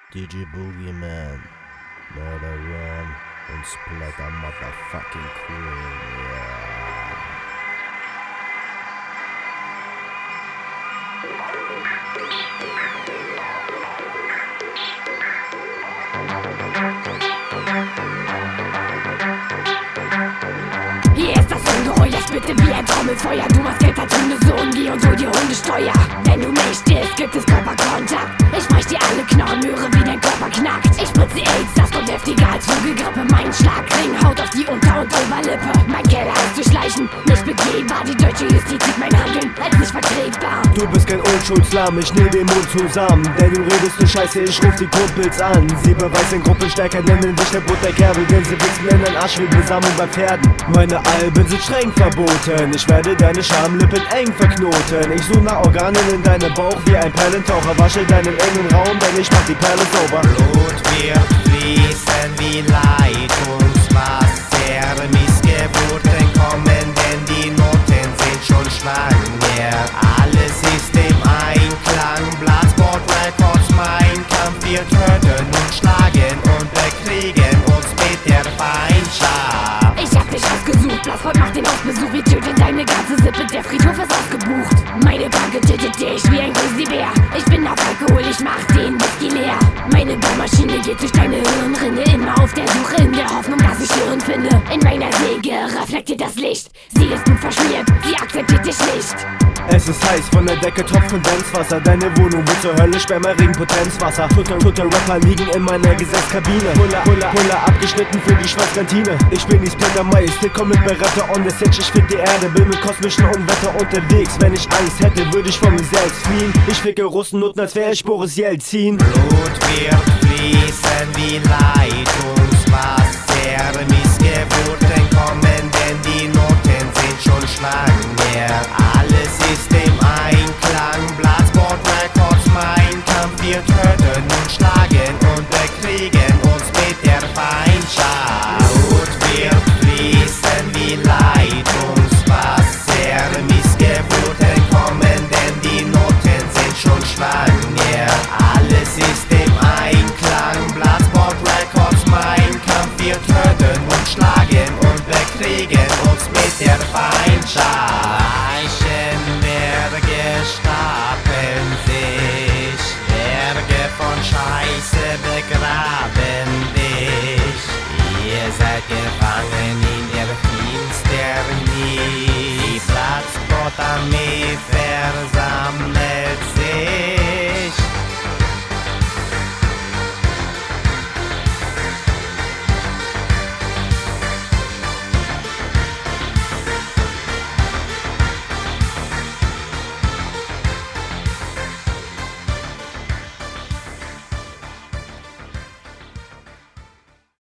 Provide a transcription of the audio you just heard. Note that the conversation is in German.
DJ Boogeyman, Murder Run und Splatter Motherfucking Queen, yeah. Hier ist das Ungeheuer, bitte wie ein Trommelfeuer. Du machst Geld als Hundesohn, geh und hol dir Hundesteuer. Wenn du mich stehst, gibt es Körperkontakt. Ich brech dir alle Knochen, höre wie dein Körper knackt. Ich spritze AIDS, das kommt heftiger als Vogelgrippe. Mein Schlagring haut auf die Unter- und Oberlippe. Mein Keller ist durchschleichen, nicht begehbar. Die deutsche Justiz sieht mein Handeln als nicht vertretbar. Du bist kein Unschuldslamm, ich nähe den Mund zusammen. Denn du redest nur Scheiße, ich ruf die Kumpels an. Sie beweisen Gruppenstärker, nennen dich der Butterkerbe. Denn sie wichsen in den Arsch wie Besamung bei Pferden. Meine Alben sind streng verboten, ich werde deine Schamlippen eng verknoten. Ich suche nach Organen in deinem Bauch wie ein Perlentaucher. Wasche deinen engen Raum, denn ich mach die Perle sauber. Blut wird fließen wie Leitungswasser. Missgeburten kommen, denn die Noten sind schon schwanger. Alles ist im Einklang, Bloodsport Records, mein Kampf. Wir töten und schlagen und bekriegen uns mit der Feindschaft. Ich hab dich ausgesucht, Bloodsport macht den Hausbesuch. Wir töten deine ganze Sippe, der Friedhof ist ausgebucht. Meine Banke tötet dich wie ein Grizzlybär. Ich bin auf Alkohol, ich mach den Whisky leer. Meine Bohrmaschine geht durch deine Hirnrinne. Immer auf der Suche, in der Hoffnung, dass ich Hirn finde. In meiner Säge reflektiert das Licht. Sie ist gut verschmiert, sie akzeptiert dich nicht. Es ist heiß, von der Decke tropft Kondenswasser. Deine Wohnung wird zur Hölle, Sperma-Regen, Potenzwasser. Tote Rapper liegen in meiner Gesetzkabine. Puller abgeschnitten für die Schwarzkantine. Ich bin die Splitter Majestät, komm mit Beretta on the Stage. Ich fick die Erde, bin mit kosmischen Unwetter unterwegs. Wenn ich Angst hätte, würde ich von mir selbst fliehen. Ich ficke Russennutten, als wäre ich Boris Jelzin. Blut wird fließen wie Leitungswasser. Missgeburten kommen, denn die Noten sind schon schwanger. Alles ist im Einklang, Bloodsport Records, mein Kampf. Wir töten und schlagen und bekriegen uns mit der Feindschaft. Blut wird fließen wie Leitungswasser. Missgeburten kommen, denn die Noten sind schon schwanger. Alles ist im Einklang, Bloodsport Records, mein Kampf. Wir töten und schlagen und bekriegen uns mit der Feindschaft. Leichenberge stapeln sich, Berge von Scheiße begraben dich. Ihr seid gefangen in der Finsternis, die Bloodsport-Armee versammelt